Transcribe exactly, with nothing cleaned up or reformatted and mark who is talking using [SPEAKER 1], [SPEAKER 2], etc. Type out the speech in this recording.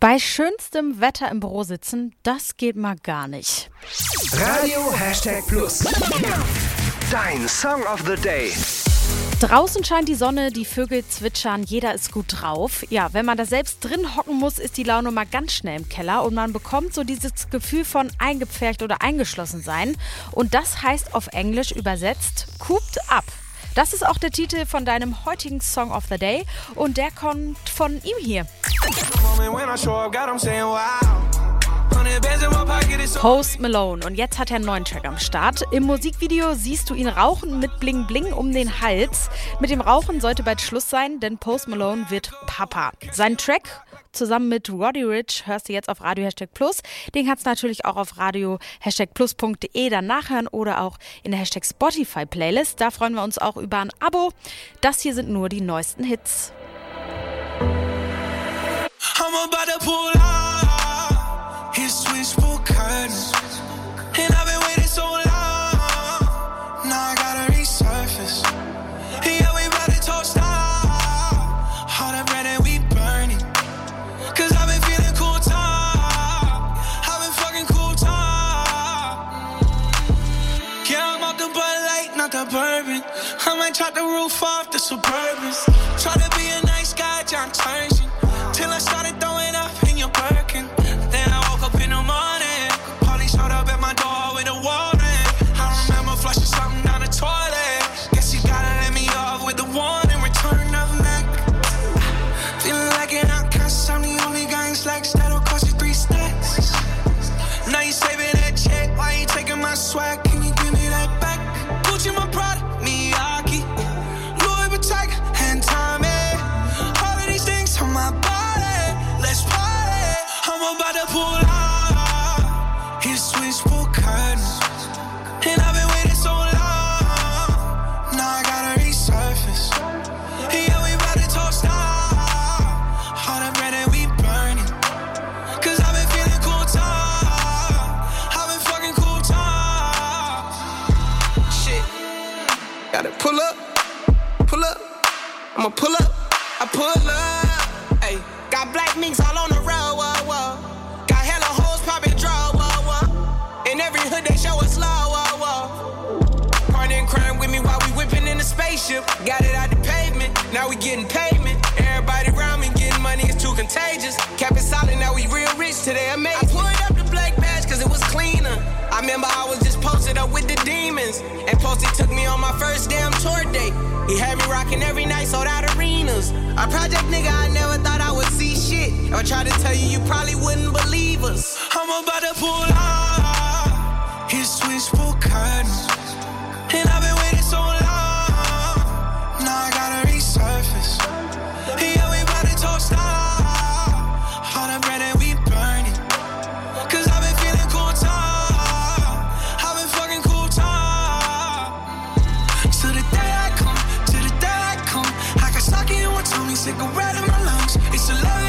[SPEAKER 1] Bei schönstem Wetter im Büro sitzen, das geht mal gar nicht.
[SPEAKER 2] Radio Hashtag Plus. Dein Song of the Day.
[SPEAKER 1] Draußen scheint die Sonne, die Vögel zwitschern, jeder ist gut drauf. Ja, wenn man da selbst drin hocken muss, ist die Laune mal ganz schnell im Keller und man bekommt so dieses Gefühl von eingepfercht oder eingeschlossen sein. Und das heißt auf Englisch übersetzt cooped up. Das ist auch der Titel von deinem heutigen Song of the Day und der kommt von ihm hier. Post Malone, und jetzt hat er einen neuen Track am Start. Im Musikvideo siehst du ihn rauchen mit Bling Bling um den Hals. Mit dem Rauchen sollte bald Schluss sein, denn Post Malone wird Papa. Seinen Track zusammen mit Roddy Ricch hörst du jetzt auf Radio Hashtag Plus. Den kannst du natürlich auch auf radio hashtag plus punkt de dann nachhören oder auch in der Hashtag Spotify Playlist. Da freuen wir uns auch über ein Abo. Das hier sind nur die neuesten Hits.
[SPEAKER 3] I'm about to pull out his switchboard curtains, and I've been waiting so long. Now I gotta resurface. Yeah, we about to toast out all that bread and we burning. Cause I've been feeling cool talk. I've been fucking cool talk. Yeah, I'm off the Bud Light, not the bourbon. I might chop the roof off the Suburbans. Try to be a nice guy, John Turgeon. Till I started throwing up in your Birkin. Then I woke up in the morning. Police showed up at my door with a warrant. I remember flushing something down the toilet. Guess you gotta let me off with the warning. Return of Mac. Feeling like an outcast. I'm the only guy in slacks that'll cost you three stacks. Now you saving that check. Why you taking my swag? Can you give me that back? Gucci my product, Miyake, Louis Vuitton, and Tommy. All of these things on my body. Let's party. I'm about to pull out his switchboard curtains, and I've been waiting so long. Now I gotta resurface. Yeah, we about to toast out all the bread that we burning. Cause I've been feeling cool talk. I've been fucking cool talk. Shit. Gotta pull up, pull up. I'ma pull up, I pull up. Hey. Got black minks all on the road, whoa, whoa. Got hella hoes poppin' draw, whoa, whoa. In every hood they show us love, whoa, whoa. Party and crime with me while we whippin' in the spaceship. Got it out the pavement, now we getting payment. Everybody around me getting money, it's too contagious. Kept it solid, now we real rich today, amazing. I pulled up the black badge cause it was cleaner. I remember I was just posted up with the demons. And Posty took me on my first damn tour date. He had me rocking every night, sold out arenas. A project nigga, I never thought I would see shit. If I tried to tell you, you probably wouldn't believe us. I'm about to pull out his switchboard curtains, and I've been waiting so long. Now I gotta resurface. Yeah, we about to toast out all the bread that we burning. Cause I've been feeling cool talk. I've been fucking cool talk. To the day I come, to the day I come, I can sock it in one Tony cigarette in my lungs. It's a love.